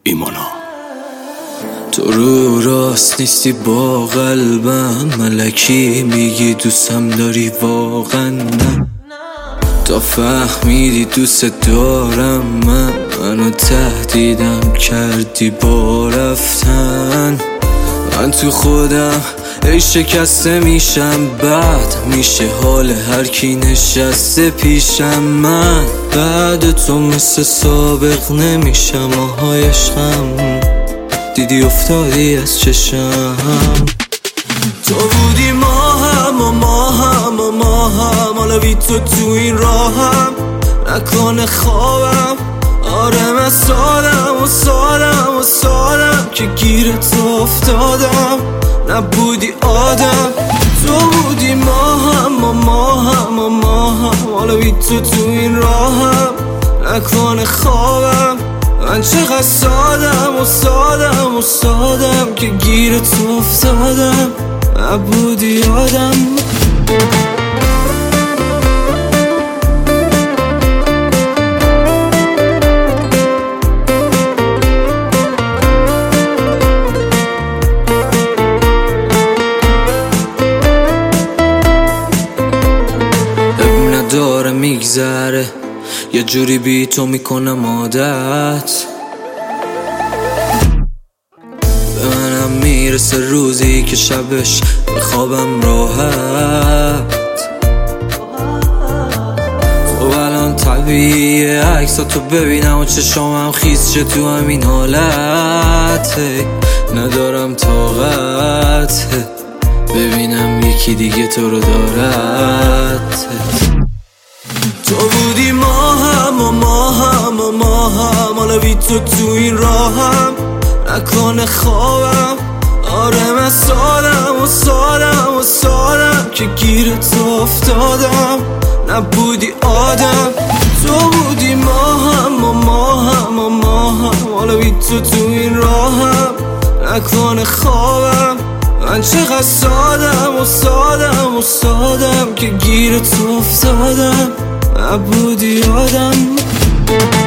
ایمانا تو رو راست نیستی با قلبم، ملکی میگی دوستم داری واقعا نه. تا فهمیدی دوست دارم منو تهدیدم کردی با رفتن. من تو خودم ای شکسته میشم، بعد میشه حال هر کی نشسته پیشم. من بعد تو مثل سابق نمیشم، آهای عشقم دیدی افتادی از چشم. تو بودی ما هم حالا بی تو این راهم، نکنه خوابم. آره من سادم که گیر تو افتادم، نبودی آدم. تو بودی ما هم حالا بی تو این راهم، نکنه خوابم. من چقدر سادم که گیر تو افتادم، نبودی آدم. داره میگذره یه جوری بی تو میکنم عادت. به منم میرسه روزی که شبش بخوابم راحت. خب الان طبیعیه عکساتو ببینم و چشامم خیس شه تو همین حالت. ندارم طاقت ببینم یکی دیگه تو رو دارد. تو بودی ما هم حالا بی تو این راهم، نکنه خوابم. آره من سادم که گیر تو افتادم، نبودی آدم. تو بودی ما هم حالا بی تو این راهم، نکنه خوابم. من چقدر سادم که گیر تو افتادم، نبودی آدم.